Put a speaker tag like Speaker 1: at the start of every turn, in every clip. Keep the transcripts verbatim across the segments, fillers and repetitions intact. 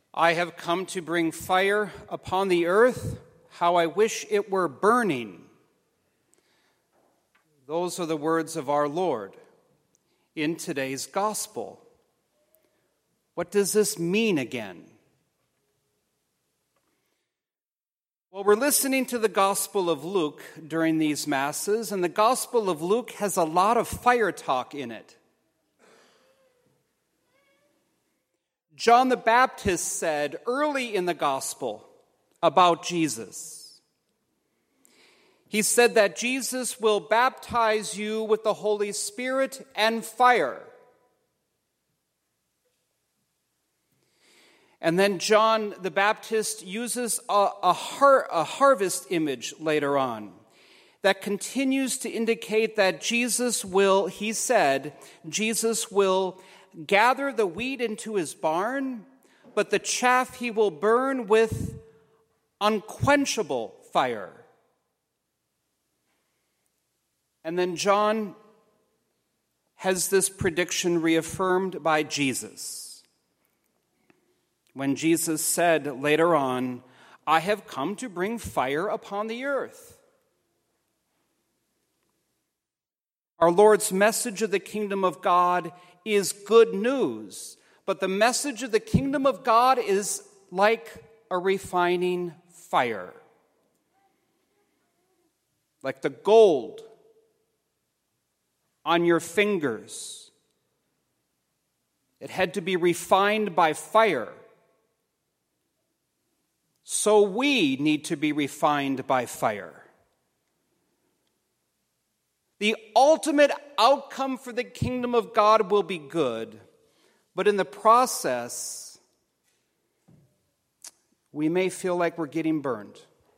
Speaker 1: I have come to bring fire upon the earth. How I wish it were burning. Those are the words of our Lord in today's gospel. What does this mean again? Well, we're listening to the Gospel of Luke during these Masses, and the Gospel of Luke has a lot of fire talk in it. John the Baptist said early in the Gospel about Jesus, he said that Jesus will baptize you with the Holy Spirit and fire. And then John the Baptist uses a, a, har, a harvest image later on that continues to indicate that Jesus will, he said, Jesus will gather the wheat into his barn, but the chaff he will burn with unquenchable fire. And then John has this prediction reaffirmed by Jesus, when Jesus said later on, I have come to bring fire upon the earth. Our Lord's message of the kingdom of God is good news, but the message of the kingdom of God is like a refining fire. Like the gold on your fingers. It had to be refined by fire. So we need to be refined by fire. The ultimate outcome for the kingdom of God will be good, but in the process, we may feel like we're getting burned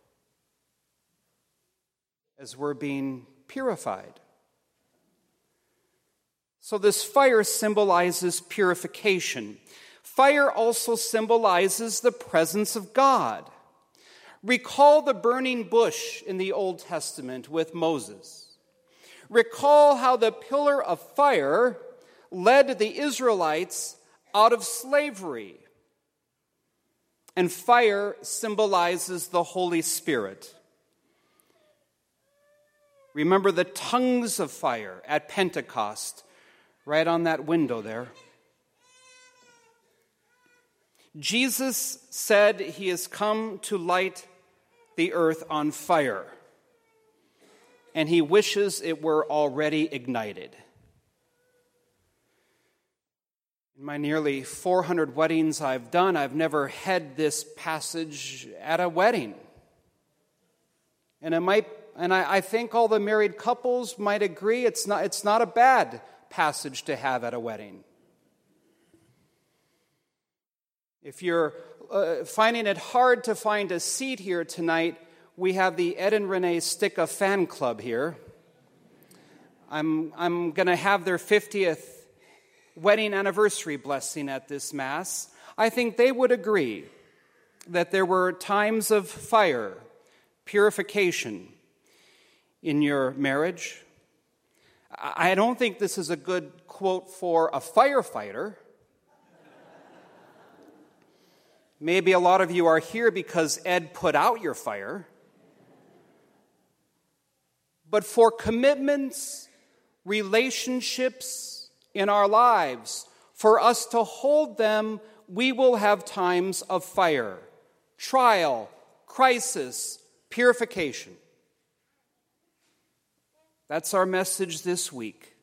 Speaker 1: as we're being purified. So this fire symbolizes purification. Fire also symbolizes the presence of God. Recall the burning bush in the Old Testament with Moses. Recall how the pillar of fire led the Israelites out of slavery. And fire symbolizes the Holy Spirit. Remember the tongues of fire at Pentecost, right on that window there. Jesus said he has come to light the earth on fire, and he wishes it were already ignited. In my nearly four hundred weddings I've done, I've never had this passage at a wedding. And it might, and I, I think all the married couples might agree it's not, it's not a bad passage to have at a wedding. If you're uh, finding it hard to find a seat here tonight, we have the Ed and Renee Sticka fan club here. I'm, I'm going to have their fiftieth wedding anniversary blessing at this Mass. I think they would agree that there were times of fire, purification in your marriage. I don't think this is a good quote for a firefighter. Maybe a lot of you are here because Ed put out your fire. But for commitments, relationships in our lives, for us to hold them, we will have times of fire, trial, crisis, purification. That's our message this week.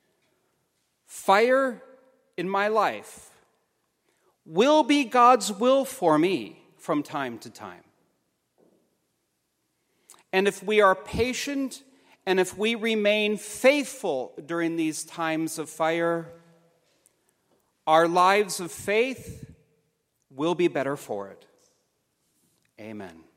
Speaker 1: Fire in my life will be God's will for me from time to time. And if we are patient and if we remain faithful during these times of fire, our lives of faith will be better for it. Amen.